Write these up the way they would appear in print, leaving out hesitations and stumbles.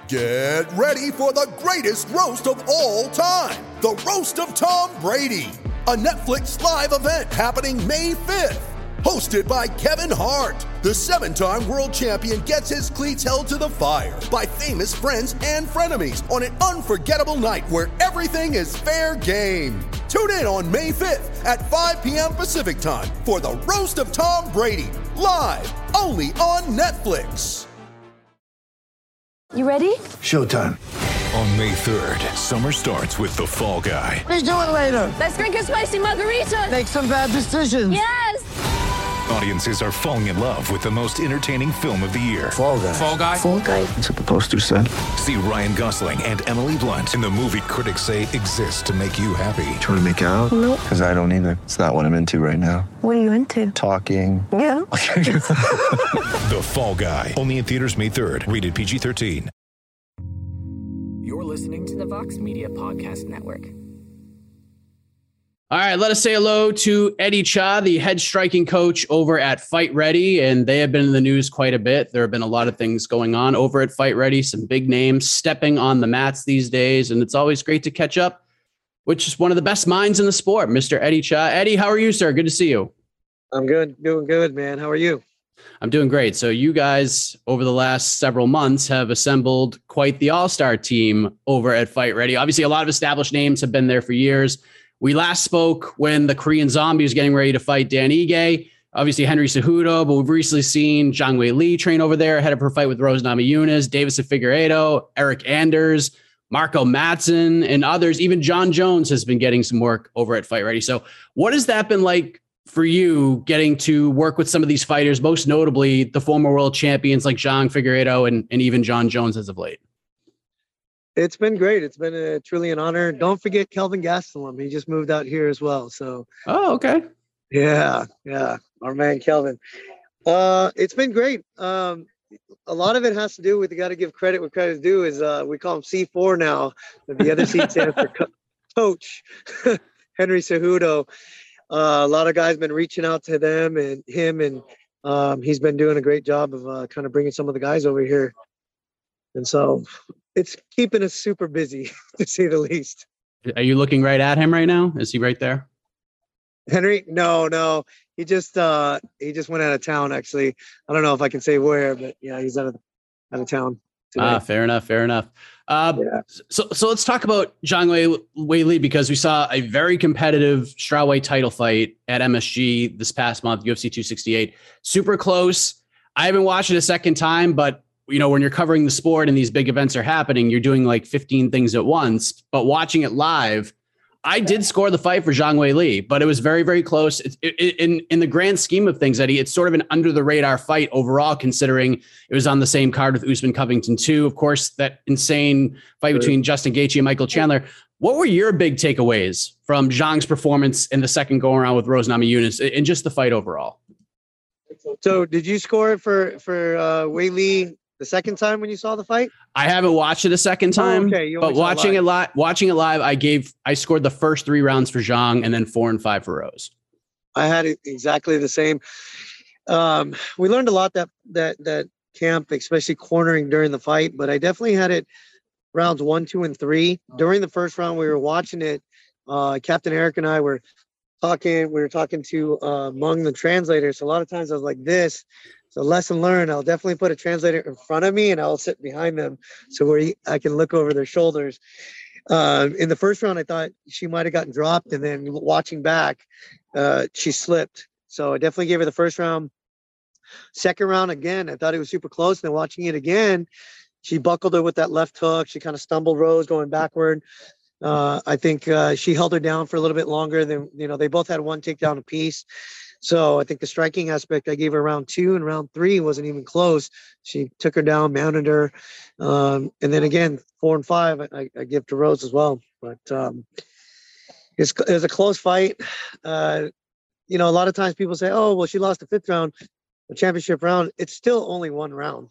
Get ready for the greatest roast of all time, the Roast of Tom Brady, a Netflix live event happening May 5th. Hosted by Kevin Hart, the 7-time world champion gets his cleats held to the fire by famous friends and frenemies on an unforgettable night where everything is fair game. Tune in on May 5th at 5 p.m. Pacific time for the Roast of Tom Brady, live only on Netflix. You ready? Showtime. On May 3rd, summer starts with The Fall Guy. Let's do it later. Let's drink a spicy margarita. Make some bad decisions. Yes! Audiences are falling in love with the most entertaining film of the year. Fall Guy. Fall Guy? Fall guy. That's what the poster said. See Ryan Gosling and Emily Blunt in the movie critics say exists to make you happy. Trying to make it out? Nope. Because I don't either. It's not what I'm into right now. What are you into? Talking. Yeah. The Fall Guy. Only in theaters May 3rd. Rated PG-13. You're listening to the Vox Media Podcast Network. All right, let us say hello to Eddie Cha, the head striking coach over at Fight Ready, and they have been in the news quite a bit. There have been a lot of things going on over at Fight Ready, some big names stepping on the mats these days, and it's always great to catch up with just one of the best minds in the sport, Mr. Eddie Cha. Eddie, how are you, sir? Good to see you. I'm good, doing good, man. How are you? I'm doing great. So you guys, over the last several months, have assembled quite the all-star team over at Fight Ready. Obviously, a lot of established names have been there for years. We last spoke when the Korean Zombie was getting ready to fight Dan Ige. Obviously, Henry Cejudo, but we've recently seen Zhang Wei Li train over there ahead of her fight with Rose Namajunas, Davison Figueiredo, Eric Anders, Marco Madsen, and others. Even John Jones has been getting some work over at Fight Ready. So what has that been like for you, getting to work with some of these fighters, most notably the former world champions like Zhang Figueiredo and even John Jones as of late? It's been great. It's been truly an honor. Don't forget Kelvin Gastelum. He just moved out here as well. So, oh, okay. Yeah. Our man, Kelvin. It's been great. A lot of it has to do with, you got to give credit where credit is due, is we call him C4 now. The other C stands for coach, Henry Cejudo. A lot of guys been reaching out to them and him, and he's been doing a great job of kind of bringing some of the guys over here. And so it's keeping us super busy, to say the least. Are you looking right at him right now? Is he right there? Henry? No. He just went out of town, actually. I don't know if I can say where, but yeah, he's out of town today. Fair enough. So let's talk about Zhang Wei Li, because we saw a very competitive strawweight title fight at MSG this past month, UFC 268. Super close. I haven't watched it a second time, but you know, when you're covering the sport and these big events are happening, you're doing like 15 things at once. But watching it live, I did score the fight for Zhang Wei Li, but it was very, very close. In the grand scheme of things, Eddie, it's sort of an under the radar fight overall, considering it was on the same card with Usman Covington too. Of course, that insane fight between Justin Gaethje and Michael Chandler. What were your big takeaways from Zhang's performance in the second go around with Rose Namajunas and just the fight overall? So did you score it for Wei Li the second time when you saw the fight? I haven't watched it a second time, but watching it live, I scored the first 3 rounds for Zhang and then 4 and 5 for Rose. I had it exactly the same. We learned a lot that camp, especially cornering during the fight, but I definitely had it rounds 1, 2, and 3. During the first round, we were watching it. Captain Eric and I were talking. We were talking to Mung, the translator. So a lot of times I was like this. So lesson learned, I'll definitely put a translator in front of me and I'll sit behind them so where I can look over their shoulders. In the first round, I thought she might have gotten dropped, and then watching back, she slipped. So I definitely gave her the first round. Second round, again, I thought it was super close. And then watching it again, she buckled her with that left hook. She kind of stumbled Rose going backward. I think she held her down for a little bit longer than, they both had one takedown apiece. So I think the striking aspect, I gave her round 2, and round 3 wasn't even close. She took her down, mounted her. And then again, 4 and 5, I give to Rose as well. But it was a close fight. A lot of times people say, oh, well, she lost the 5th round, the championship round. It's still only 1 round,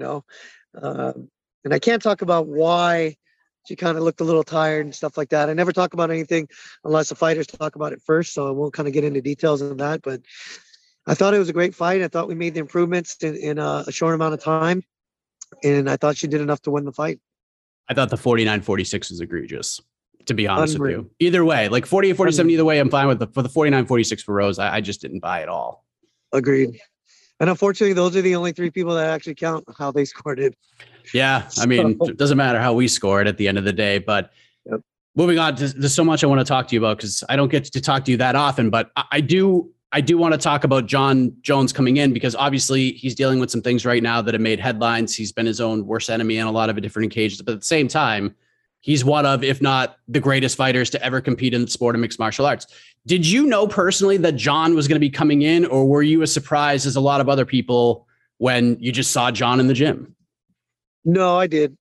and I can't talk about why she kind of looked a little tired and stuff like that. I never talk about anything unless the fighters talk about it first, so I won't kind of get into details on that. But I thought it was a great fight. I thought we made the improvements in a short amount of time. and I thought she did enough to win the fight. I thought the 49-46 was egregious, to be honest Unreal. with you. Either way, like 48-47, either way, I'm fine with for the 49-46 for Rose. I just didn't buy it all. Agreed. And unfortunately, those are the only three people that actually count how they scored it. Yeah. I mean, it doesn't matter how we scored at the end of the day, but Yep. Moving on, there's so much I want to talk to you about because I don't get to talk to you that often, but I do want to talk about Jon Jones coming in because obviously he's dealing with some things right now that have made headlines. He's been his own worst enemy on a lot of different occasions, but at the same time, he's one of, if not the greatest fighters to ever compete in the sport of mixed martial arts. Did you know personally that Jon was going to be coming in, or were you as surprised as a lot of other people when you just saw Jon in the gym? No, I did.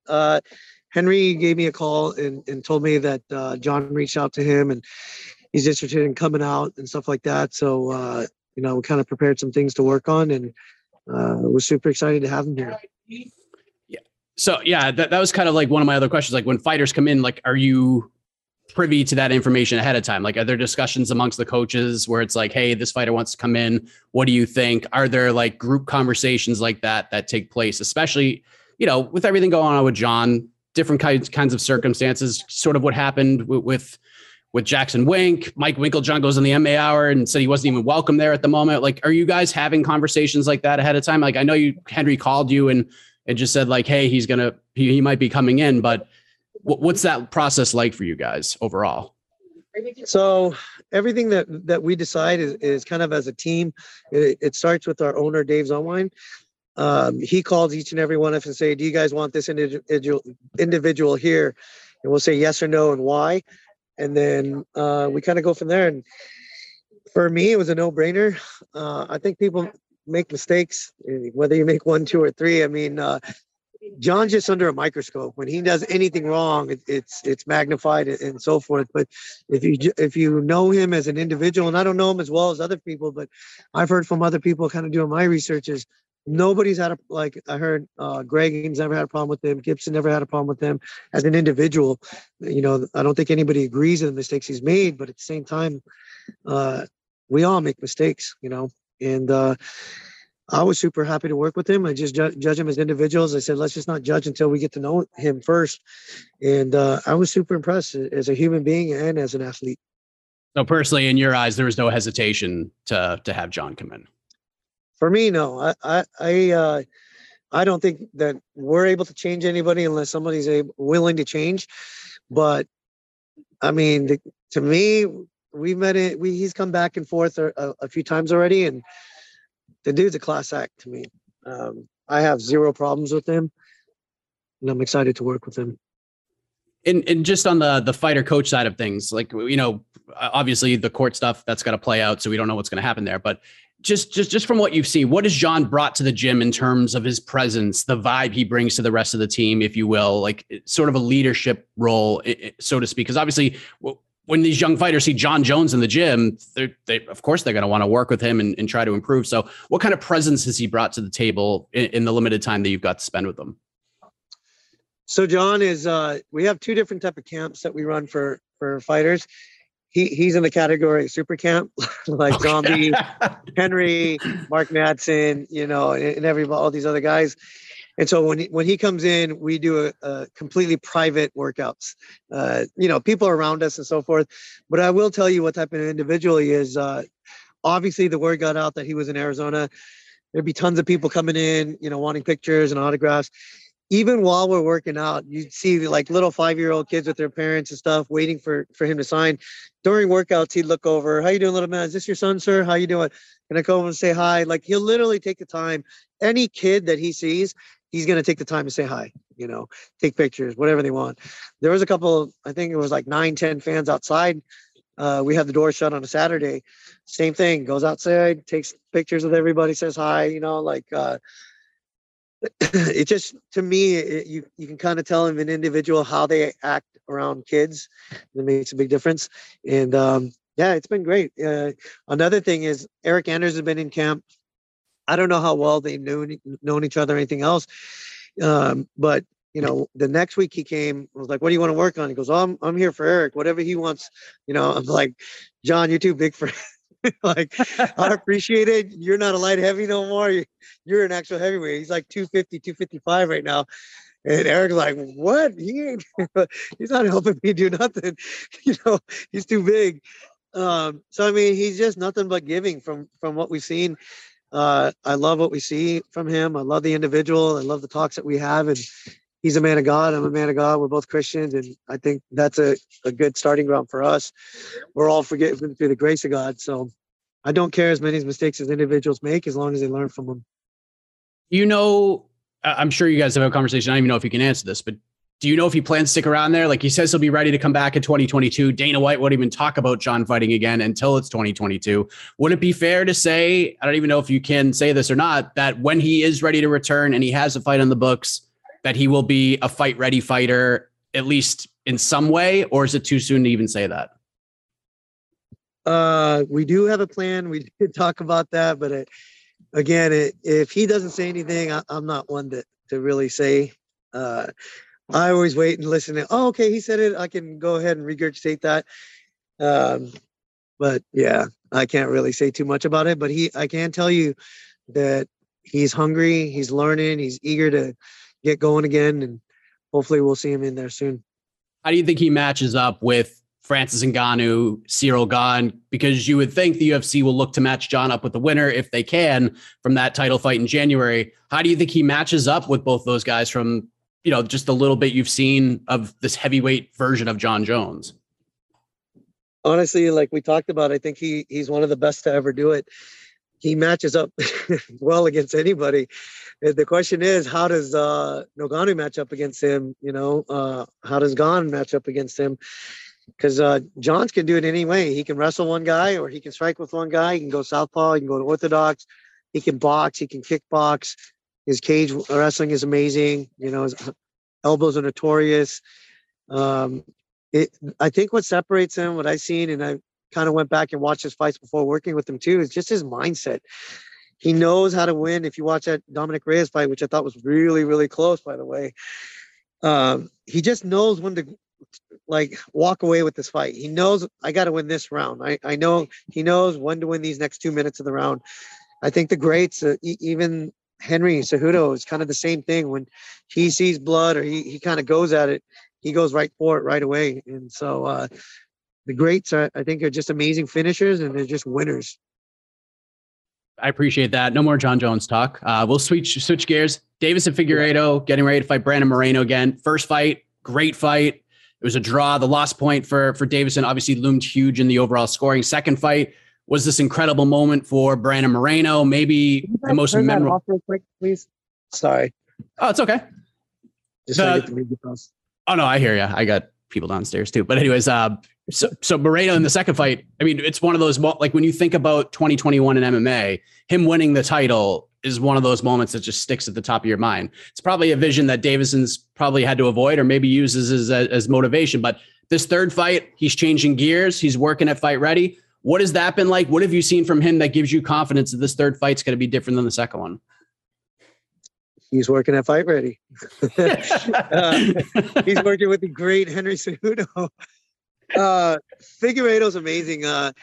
Henry gave me a call and told me that Jon reached out to him and he's interested in coming out and stuff like that. So, we kind of prepared some things to work on and we're super excited to have him here. Yeah. So, yeah, that was kind of like one of my other questions. Like when fighters come in, like, are you privy to that information ahead of time? Like, are there discussions amongst the coaches where it's like, hey, this fighter wants to come in. What do you think? Are there like group conversations like that take place, especially, with everything going on with Jon? Different kinds of circumstances, sort of what happened with Jackson Wink. Mike Winkeljohn goes on the MMA Hour and said he wasn't even welcome there at the moment. Like, are you guys having conversations like that ahead of time? Like, I know Henry called you and just said like, hey, he might be coming in, but what's that process like for you guys overall? So everything that we decide is kind of as a team. It starts with our owner, Dave Zumwine. He calls each and every one of us and say, do you guys want this individual here? And we'll say yes or no and why. And then we kind of go from there. And for me, it was a no-brainer. I think people make mistakes, whether you make 1, 2, or 3. I mean, Jon's just under a microscope. When he does anything wrong, it's magnified and so forth. But if you know him as an individual, and I don't know him as well as other people, but I've heard from other people kind of doing my researches, nobody's had I heard Greg Haynes never had a problem with him. Gibson never had a problem with him as an individual. I don't think anybody agrees with the mistakes he's made, but at the same time, we all make mistakes, and I was super happy to work with him. I just judge him as individuals. I said, let's just not judge until we get to know him first. And I was super impressed as a human being and as an athlete. So personally, in your eyes, there was no hesitation to have Jon come in. For me, no. I don't think that we're able to change anybody unless somebody's willing to change. But I mean, to me, we met it. He's come back and forth a few times already, and the dude's a class act to me. I have zero problems with him, and I'm excited to work with him. And just on the fighter coach side of things, like, obviously the court stuff that's got to play out, so we don't know what's going to happen there. But just from what you've seen, what has Jon brought to the gym in terms of his presence, the vibe he brings to the rest of the team, if you will, like sort of a leadership role, so to speak? Because obviously, when these young fighters see Jon Jones in the gym, of course they're going to want to work with him and try to improve. So what kind of presence has he brought to the table in the limited time that you've got to spend with them? So Jon is, we have 2 different type of camps that we run for fighters. He's in the category of super camp, like Zombie, Henry, Mark Madsen, and all these other guys. And so when he comes in, we do a completely private workouts. People around us and so forth. But I will tell you what type of individual he is. Obviously, the word got out that he was in Arizona. There'd be tons of people coming in, wanting pictures and autographs. Even while we're working out, you'd see like little 5-year-old kids with their parents and stuff waiting for him to sign. During workouts, he'd look over. How you doing, little man? Is this your son, sir? How you doing? Can I come over and say hi? Like, he'll literally take the time. Any kid that he sees, he's going to take the time to say hi, take pictures, whatever they want. There was a couple, I think it was like 9, 10 fans outside. We had the door shut on a Saturday. Same thing, goes outside, takes pictures with everybody, says hi, it just, to me, you can kind of tell them an individual how they act around kids. That makes a big difference. And it's been great. Another thing is Eric Anders has been in camp. I don't know how well they've known each other or anything else. But the next week he came, I was like, what do you want to work on? He goes, I'm here for Eric, whatever he wants. I'm like, Jon, you're too big for Like, I appreciate it. You're not a light heavy no more. You're an actual heavyweight. He's like 250, 255 right now. And Eric's like, what? He's not helping me do nothing. He's too big. So, I mean, he's just nothing but giving from what we've seen. I love what we see from him. I love the individual. I love the talks that we have. And he's a man of God. I'm a man of God. We're both Christians. And I think that's a good starting ground for us. We're all forgiven through the grace of God. So I don't care as many mistakes as individuals make, as long as they learn from them. I'm sure you guys have a conversation. I don't even know if you can answer this, but do you know if he plans to stick around there? Like, he says he'll be ready to come back in 2022. Dana White won't even talk about Jon fighting again until it's 2022. Would it be fair to say, I don't even know if you can say this or not, that when he is ready to return and he has a fight on the books, that he will be a fight-ready fighter, at least in some way? Or is it too soon to even say that? We do have a plan. We did talk about that, but if he doesn't say anything, I'm not one to really say. I always wait and listen to, okay, he said it. I can go ahead and regurgitate that. But yeah, I can't really say too much about it, but I can tell you that he's hungry, he's learning, he's eager to get going again, and hopefully we'll see him in there soon. How do you think he matches up with Francis Ngannou, Ciryl Gane? Because you would think the UFC will look to match Jon up with the winner if they can from that title fight in January. How do you think he matches up with both those guys from, just a little bit you've seen of this heavyweight version of Jon Jones? Honestly, like we talked about, I think he's one of the best to ever do it. He matches up well against anybody. The question is, how does Ngannou match up against him? How does Gane match up against him? Because Johns can do it any way. He can wrestle one guy, or he can strike with one guy. He can go southpaw. He can go to orthodox. He can box. He can kickbox. His cage wrestling is amazing. His elbows are notorious. I think what separates him, what I've seen, and I kind of went back and watched his fights before working with him too, is just his mindset. He knows how to win. If you watch that Dominic Reyes fight, which I thought was really, really close, by the way, he just knows when to walk away with this fight. He knows, I got to win this round. I know he knows when to win these next 2 minutes of the round. I think the greats, even Henry Cejudo, is kind of the same thing. When he sees blood, or he kind of goes at it, he goes right for it right away. And so the greats, I think, are just amazing finishers, and they're just winners. I appreciate that. No more Jon Jones talk. We'll switch gears. Deiveson Figueiredo getting ready to fight Brandon Moreno again. First fight, great fight. It was a draw. The loss point for Deiveson obviously loomed huge in the overall scoring. Second fight was this incredible moment for Brandon Moreno. Maybe the most memorable. Off real quick, please. Sorry. Oh, it's okay. Just so I get the music across. Oh no, I hear you. I got people downstairs too. But anyways, so Moreno in the second fight, I mean, it's one of those, like when you think about 2021 in MMA, him winning the title is one of those moments that just sticks at the top of your mind. It's probably a vision that Deiveson's probably had to avoid, or maybe uses as motivation. But this third fight, he's changing gears. He's working at Fight Ready. What has that been like? What have you seen from him that gives you confidence that this third fight's going to be different than the second one? He's working at Fight Ready. He's working with the great Henry Cejudo. Figueiredo's amazing. I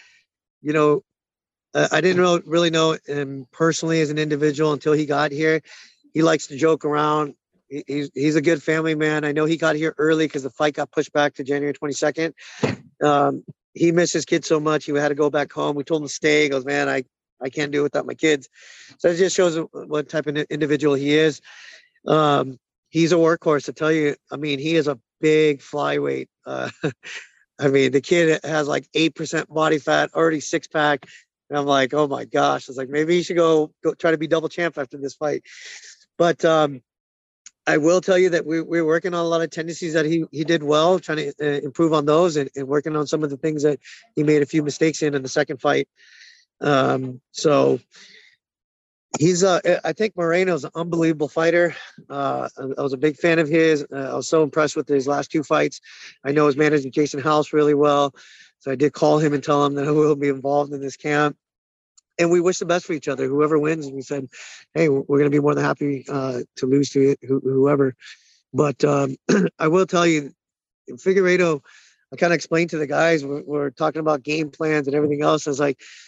didn't really know him personally as an individual until he got here. He likes to joke around. He's a good family man. I know he got here early because the fight got pushed back to January 22nd. He missed his kids so much. He had to go back home. We told him to stay. He goes, man, I can't do it without my kids. So it just shows what type of individual he is. He's a workhorse, to tell you. I mean, he is a big flyweight. I mean, the kid has like 8% body fat, already six pack. And I'm like, oh my gosh. I was like, maybe he should go try to be double champ after this fight. But I will tell you that we're working on a lot of tendencies that he did well, trying to improve on those, and working on some of the things that he made a few mistakes in the second fight. So he's I think Moreno's an unbelievable fighter. I was a big fan of his. I was so impressed with his last two fights. I know his manager Jason House really well, so I did call him and tell him that I will be involved in this camp. And we wish the best for each other, whoever wins. And we said, hey, we're going to be more than happy to lose to whoever. But I will tell you, Figueiredo, I kind of explained to the guys, we're talking about game plans and everything else. I was like,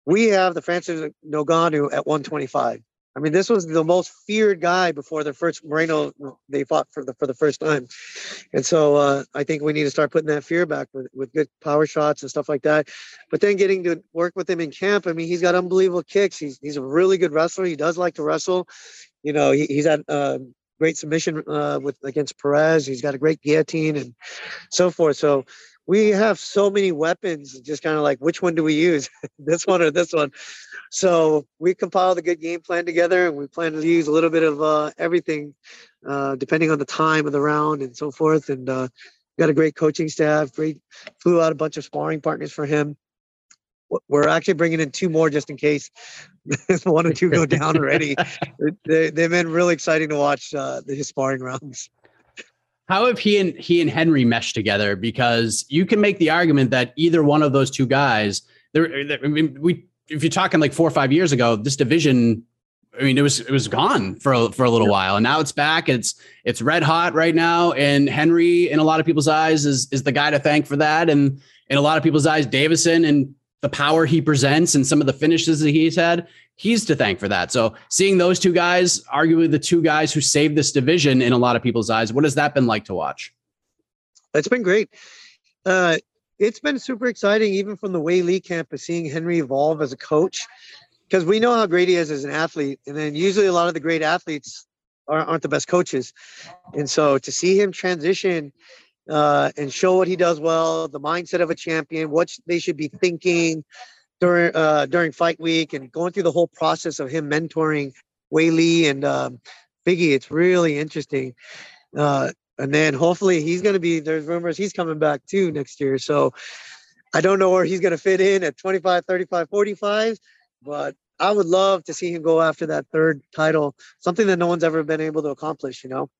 we have the Francis Ngannou at 125. I mean, this was the most feared guy before the first Moreno. They fought for the first time, and so I think we need to start putting that fear back with good power shots and stuff like that. But then getting to work with him in camp, I mean, he's got unbelievable kicks. He's a really good wrestler. He does like to wrestle. You know, he's had great submission against Perez. He's got a great guillotine and so forth. So we have so many weapons, just kind of like, which one do we use, this one or this one? So we compiled a good game plan together, and we plan to use a little bit of everything, depending on the time of the round and so forth. And got a great coaching staff. Flew out a bunch of sparring partners for him. We're actually bringing in 2 more just in case 1 or 2 go down already. They've been really exciting to watch his sparring rounds. How have he and Henry meshed together? Because you can make the argument that either one of those 2 guys, if you're talking like 4 or 5 years ago, this division, I mean, it was gone for a little while, and now it's back. It's red hot right now, and Henry, in a lot of people's eyes, is the guy to thank for that, and in a lot of people's eyes, Davison and the power he presents and some of the finishes that he's had, he's to thank for that. So seeing those 2 guys, arguably the 2 guys who saved this division in a lot of people's eyes, what has that been like to watch? It's been great. It's been super exciting, even from the Weili camp, of seeing Henry evolve as a coach, because we know how great he is as an athlete. And then usually a lot of the great athletes aren't the best coaches. And so to see him transition and show what he does well, the mindset of a champion, what they should be thinking during fight week, and going through the whole process of him mentoring Weili and Biggie, it's really interesting. And then hopefully there's rumors he's coming back too next year. So I don't know where he's going to fit in at 25, 35, 45, but I would love to see him go after that 3rd title, something that no one's ever been able to accomplish, you know.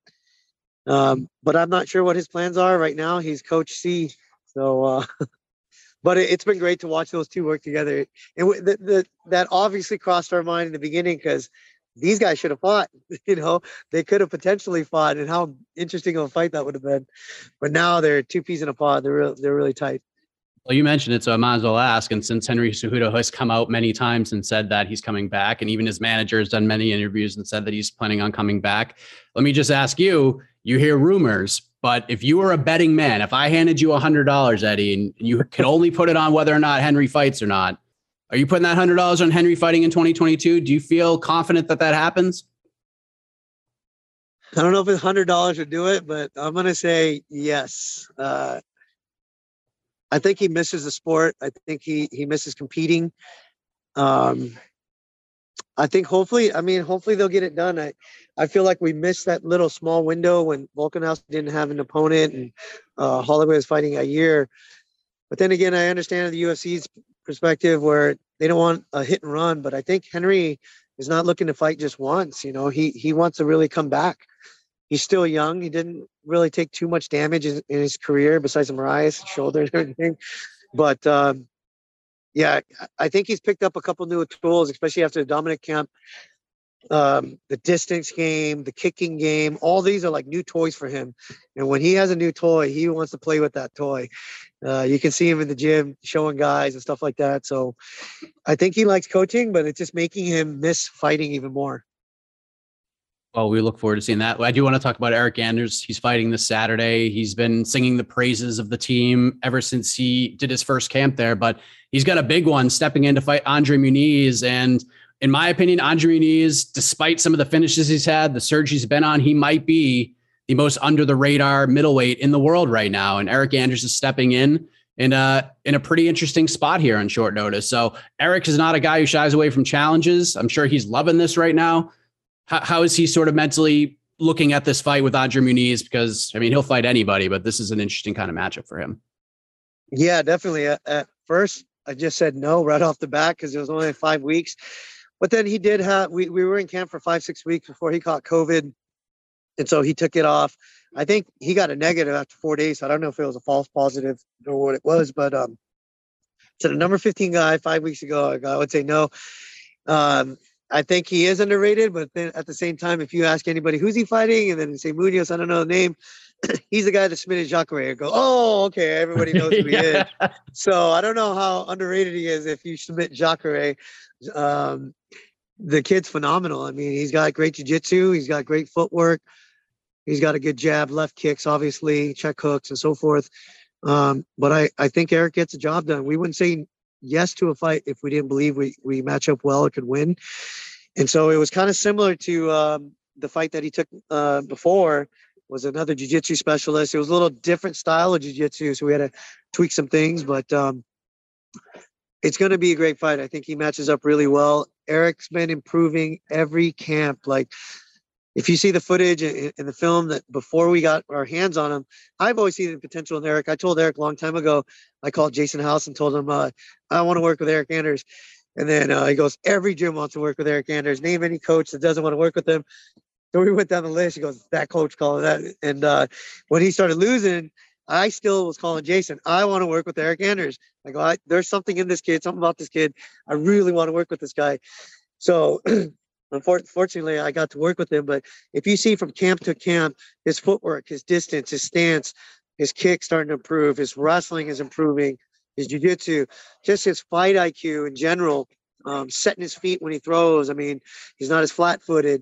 But I'm not sure what his plans are right now. He's Coach C. So, but it's been great to watch those 2 work together. And that obviously crossed our mind in the beginning, because these guys should have fought, you know, they could have potentially fought, and how interesting of a fight that would have been. But now they're 2 peas in a pod. They're really tight. Well, you mentioned it, so I might as well ask. And since Henry Cejudo has come out many times and said that he's coming back, and even his manager has done many interviews and said that he's planning on coming back, let me just ask you, you hear rumors, but if you were a betting man, if I handed you $100, Eddie, and you could only put it on whether or not Henry fights or not, are you putting that $100 on Henry fighting in 2022? Do you feel confident that happens? I don't know if $100 would do it, but I'm going to say yes. I think he misses the sport. I think he misses competing. I think hopefully they'll get it done. I feel like we missed that little small window when Volkanovski didn't have an opponent, and Holloway was fighting a year. But then again, I understand the UFC's perspective where they don't want a hit and run, but I think Henry is not looking to fight just once. You know, he wants to really come back. He's still young. He didn't really take too much damage in his career besides the Marias shoulder and everything. But yeah, I think he's picked up a couple new tools, especially after the Dominic camp. The distance game, the kicking game, all these are like new toys for him. And when he has a new toy, he wants to play with that toy. You can see him in the gym showing guys and stuff like that. So I think he likes coaching, but it's just making him miss fighting even more. Well, we look forward to seeing that. I do want to talk about Eric Anders. He's fighting this Saturday. He's been singing the praises of the team ever since he did his first camp there, but he's got a big one stepping in to fight Andre Muniz. And in my opinion, Andre Muniz, despite some of the finishes he's had, the surge he's been on, he might be the most under the radar middleweight in the world right now. And Eric Anders is stepping in a pretty interesting spot here on short notice. So Eric is not a guy who shies away from challenges. I'm sure he's loving this right now. How is he sort of mentally looking at this fight with Andre Muniz? Because, I mean, he'll fight anybody, but this is an interesting kind of matchup for him. Yeah, definitely. At first, I just said no right off the bat because it was only 5 weeks. But then he did have, we were in camp for 5-6 weeks before he caught COVID. And so he took it off. I think he got a negative after 4 days. So I don't know if it was a false positive or what it was, but so the number 15 guy 5 weeks ago, I would say no. I think he is underrated, but then at the same time, if you ask anybody who's he fighting, and then you say Munoz, I don't know the name, he's the guy that submitted Jacare. I go, oh, okay, everybody knows who he is. So I don't know how underrated he is if you submit Jacare. The kid's phenomenal. I mean, he's got great jiu-jitsu. He's got great footwork. He's got a good jab, left kicks, obviously, check hooks and so forth. But I think Eric gets the job done. We wouldn't say yes to a fight if we didn't believe we match up well or could win. And so it was kind of similar to the fight that he took before, was another jiu-jitsu specialist. It was a little different style of jiu-jitsu, so we had to tweak some things, but it's going to be a great fight. I think he matches up really well. Eric's been improving every camp. Like, if you see the footage in the film that before we got our hands on him, I've always seen the potential in Eric. I told Eric a long time ago, I called Jason House and told him, I want to work with Eric Anders. And then he goes, every gym wants to work with Eric Anders. Name any coach that doesn't want to work with him. So we went down the list. He goes, that coach called that. And when he started losing, I still was calling Jason. I want to work with Eric Anders. I go, there's something in this kid, something about this kid. I really want to work with this guy. So unfortunately, I got to work with him. But if you see from camp to camp, his footwork, his distance, his stance, his kick starting to improve, his wrestling is improving, his jiu-jitsu, just his fight IQ in general, setting his feet when he throws. I mean, he's not as flat-footed.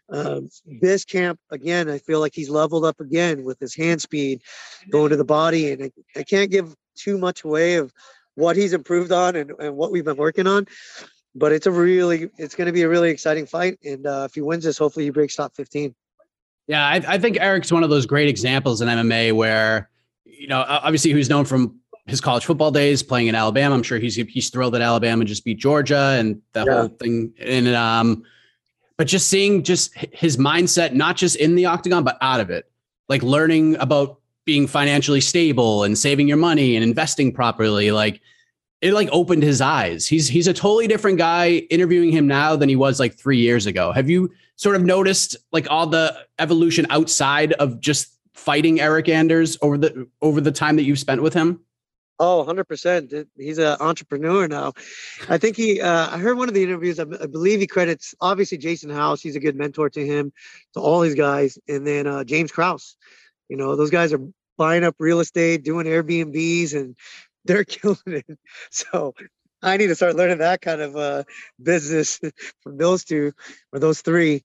This camp, again, I feel like he's leveled up again with his hand speed, going to the body. And I can't give too much away of what he's improved on and what we've been working on. But it's going to be a really exciting fight. And if he wins this, hopefully he breaks top 15. Yeah, I think Eric's one of those great examples in MMA where, obviously who's known from his college football days playing in Alabama. I'm sure he's thrilled that Alabama just beat Georgia and that whole thing. And but just seeing just his mindset, not just in the octagon, but out of it, like learning about being financially stable and saving your money and investing properly. Like, it opened his eyes. He's a totally different guy interviewing him now than he was like 3 years ago. Have you sort of noticed like all the evolution outside of just fighting Eric Anders over the time that you've spent with him? Oh, 100%. He's an entrepreneur now. I think I heard one of the interviews, I believe he credits obviously Jason House. He's a good mentor to him, to all his guys. And then James Krause, those guys are buying up real estate, doing Airbnbs, and they're killing it. So I need to start learning that kind of business from those two or those three.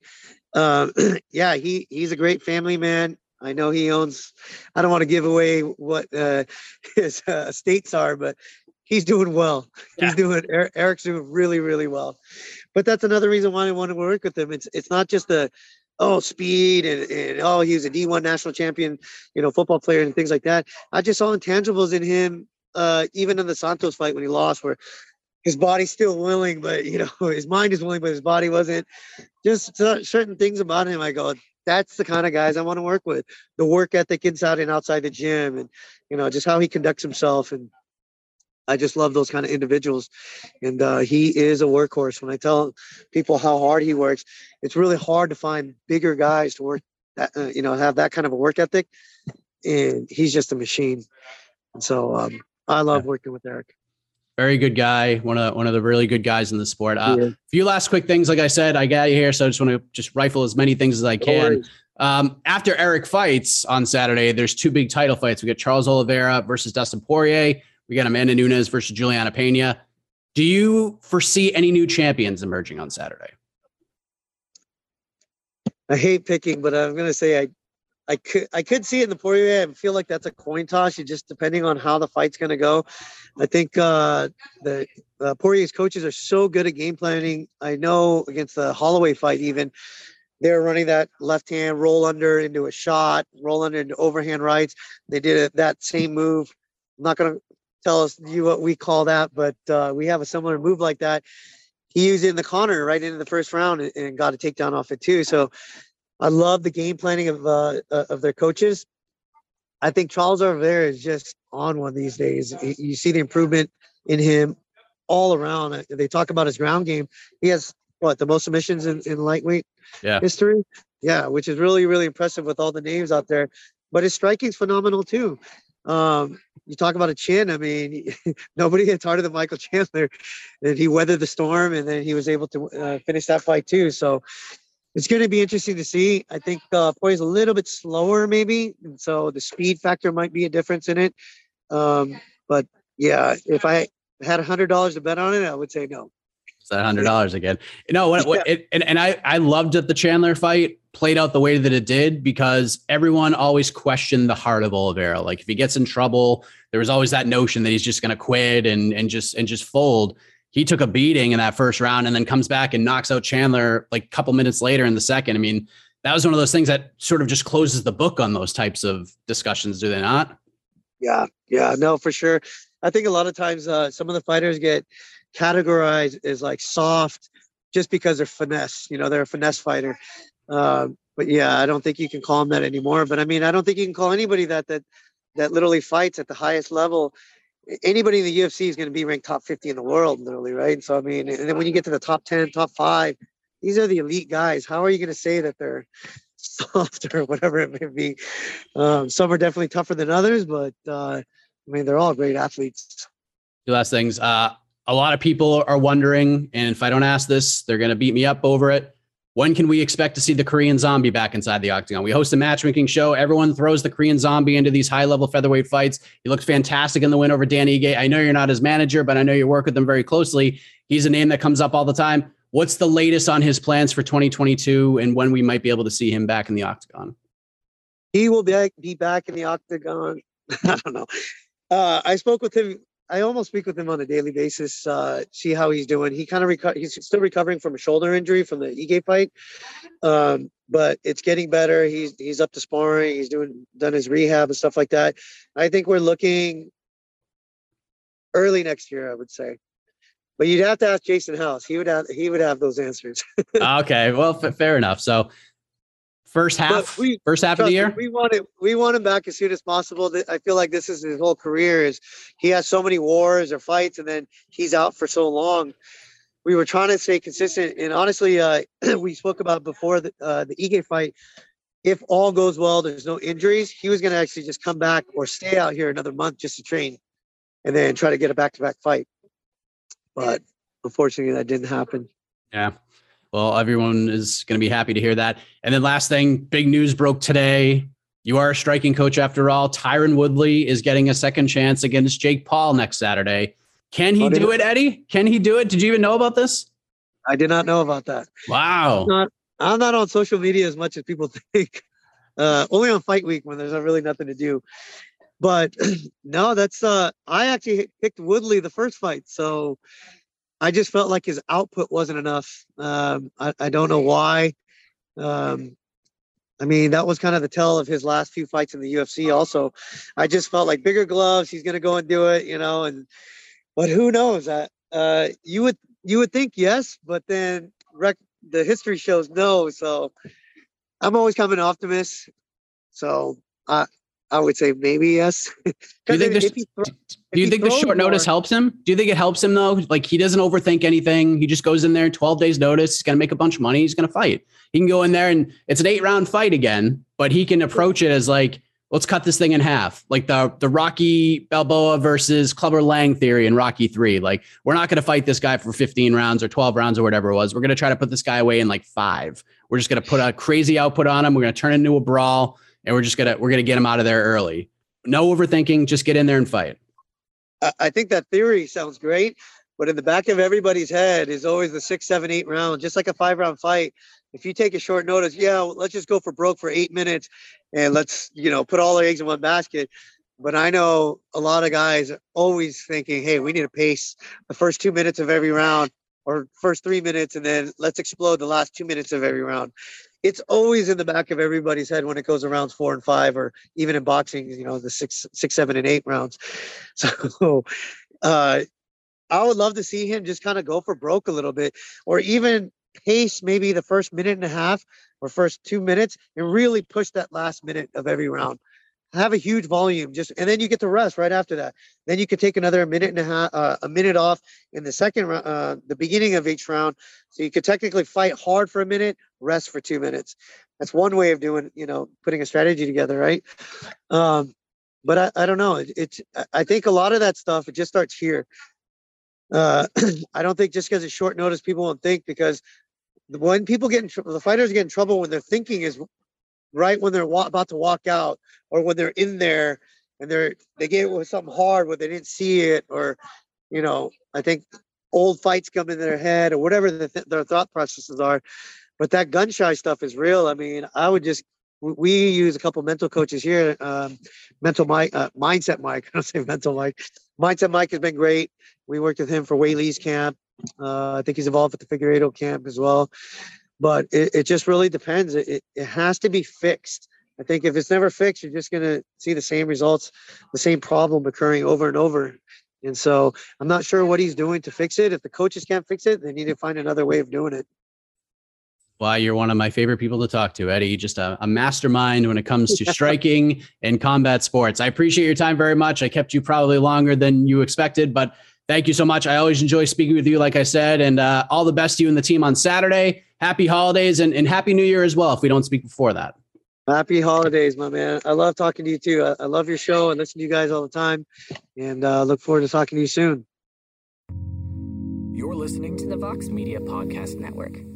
Yeah, he's a great family man. I know he owns, I don't want to give away what his estates are, but he's doing well. Yeah. Eric's doing really, really well. But that's another reason why I want to work with him. It's not just speed and he was a D1 national champion, football player and things like that. I just saw intangibles in him. Even in the Santos fight when he lost, where his body's still willing, but his mind is willing, but his body wasn't. Just certain things about him, I go, that's the kind of guys I want to work with. The work ethic inside and outside the gym, and just how he conducts himself. And I just love those kind of individuals. And he is a workhorse. When I tell people how hard he works, it's really hard to find bigger guys to work that, have that kind of a work ethic. And he's just a machine. And so I love working with Eric. Very good guy. One of the really good guys in the sport. A few last quick things. Like I said, I got you here, so I just want to rifle as many things as I can. After Eric fights on Saturday, there's two big title fights. We got Charles Oliveira versus Dustin Poirier. We got Amanda Nunes versus Juliana Pena. Do you foresee any new champions emerging on Saturday? I hate picking, but I'm going to say I could see it in the Poirier. I feel like that's a coin toss. You just depending on how the fight's going to go. I think the Poirier's coaches are so good at game planning. I know against the Holloway fight, even they're running that left hand roll under into a shot, roll under into overhand rights. They did that same move. I'm not going to tell you what we call that, but we have a similar move like that. He used it in the corner right into the first round and got a takedown off it too. So I love the game planning of their coaches. I think Charles Oliveira is just on one these days. You see the improvement in him all around. They talk about his ground game. He has the most submissions in lightweight history. Yeah, which is really, really impressive with all the names out there. But his striking's phenomenal too. You talk about a chin. I mean, nobody hits harder than Michael Chandler, and he weathered the storm, and then he was able to finish that fight too. So It's going to be interesting to see. I think Poirier's a little bit slower, maybe, and so the speed factor might be a difference in it. But yeah, if I had $100 to bet on it, I would say no. It's that $100 again. I loved that the Chandler fight played out the way that it did, because everyone always questioned the heart of Oliveira. Like, if he gets in trouble, there was always that notion that he's just going to quit and just fold. He took a beating in that first round and then comes back and knocks out Chandler like a couple minutes later in the second. I mean, that was one of those things that sort of just closes the book on those types of discussions, do they not? Yeah, no, for sure. I think a lot of times some of the fighters get categorized as like soft just because they're finesse. They're a finesse fighter. But yeah, I don't think you can call them that anymore. But I mean, I don't think you can call anybody that literally fights at the highest level. Anybody in the UFC is going to be ranked top 50 in the world, literally, right? So, I mean, and then when you get to the top 10, top 5, these are the elite guys. How are you going to say that they're soft or whatever it may be? Some are definitely tougher than others, but I mean, they're all great athletes. Two last things. A lot of people are wondering, and if I don't ask this, they're going to beat me up over it. When can we expect to see the Korean Zombie back inside the octagon? We host a matchmaking show. Everyone throws the Korean Zombie into these high-level featherweight fights. He looked fantastic in the win over Dan Ige. I know you're not his manager, but I know you work with him very closely. He's a name that comes up all the time. What's the latest on his plans for 2022 and when we might be able to see him back in the octagon? He will be back in the octagon. I don't know. I spoke with him. I almost speak with him on a daily basis, see how he's doing. He kind of he's still recovering from a shoulder injury from the Ige fight, but it's getting better. He's up to sparring. He's done his rehab and stuff like that. I think we're looking early next year, I would say. But you'd have to ask Jason House. He would have those answers. Okay, well, fair enough. So first half of the year, we want him back as soon as possible. I feel like this is his whole career. Is he has so many wars or fights, and then he's out for so long. We were trying to stay consistent, and honestly, we spoke about before the Ige fight. If all goes well, there's no injuries, he was going to actually just come back or stay out here another month just to train, and then try to get a back-to-back fight. But unfortunately, that didn't happen. Yeah. Well, everyone is going to be happy to hear that. And then last thing, big news broke today. You are a striking coach after all. Tyron Woodley is getting a second chance against Jake Paul next Saturday. Can he do it, Eddie? Can he do it? Did you even know about this? I did not know about that. Wow. I'm not on social media as much as people think. Only on fight week when there's really nothing to do. But no, that's I actually picked Woodley the first fight. So I just felt like his output wasn't enough. I don't know why. I mean, that was kind of the tell of his last few fights in the UFC also. I just felt like bigger gloves, he's going to go and do it, but who knows? You would think yes, but then the history shows no. So I'm always kind of an optimist. So I would say maybe yes. Do you think the short notice helps him? Do you think it helps him though? Like, he doesn't overthink anything. He just goes in there, 12 days notice. He's going to make a bunch of money. He's going to fight. He can go in there and it's an 8-round fight again, but he can approach it as like, let's cut this thing in half. Like the Rocky Balboa versus Clubber Lang theory in Rocky 3. Like, we're not going to fight this guy for 15 rounds or 12 rounds or whatever it was. We're going to try to put this guy away in like 5. We're just going to put a crazy output on him. We're going to turn it into a brawl. And we're going to get him out of there early. No overthinking, just get in there and fight. I think that theory sounds great, but in the back of everybody's head is always the 6, 7, 8 rounds, just like a 5-round fight. If you take a short notice, let's just go for broke for 8 minutes and let's, put all our eggs in one basket. But I know a lot of guys are always thinking, hey, we need to pace the first 2 minutes of every round or first 3 minutes, and then let's explode the last 2 minutes of every round. It's always in the back of everybody's head when it goes to rounds 4 and 5, or even in boxing, the 6, 7, and 8 rounds. So I would love to see him just kind of go for broke a little bit, or even pace maybe the first minute and a half or first 2 minutes and really push that last minute of every round. Have a huge volume, and then you get to rest right after that. Then you could take another minute and a half, a minute off in the second round, the beginning of each round. So you could technically fight hard for a minute, rest for 2 minutes. That's one way of doing, putting a strategy together, right? But I don't know. I think a lot of that stuff, it just starts here. I don't think just because it's short notice, people won't think, because when people get in trouble, the fighters get in trouble when their thinking is right when they're about to walk out, or when they're in there and they get with something hard where they didn't see it, or, you know, I think old fights come in their head or whatever their thought processes are. But that gun shy stuff is real. I mean, we use a couple mental coaches here. Mindset Mike. I don't say mental Mike. Mindset Mike has been great. We worked with him for Weili's camp. I think he's involved with the Figueiredo camp as well. But it just really depends. It has to be fixed. I think if it's never fixed, you're just going to see the same results, the same problem occurring over and over. And so I'm not sure what he's doing to fix it. If the coaches can't fix it, they need to find another way of doing it. Well, you're one of my favorite people to talk to, Eddie. Just a mastermind when it comes to striking and combat sports. I appreciate your time very much. I kept you probably longer than you expected, but thank you so much. I always enjoy speaking with you, like I said, and all the best to you and the team on Saturday. Happy holidays and Happy New Year as well, if we don't speak before that. Happy holidays, my man. I love talking to you too. I love your show and listen to you guys all the time, and look forward to talking to you soon. You're listening to the Vox Media Podcast Network.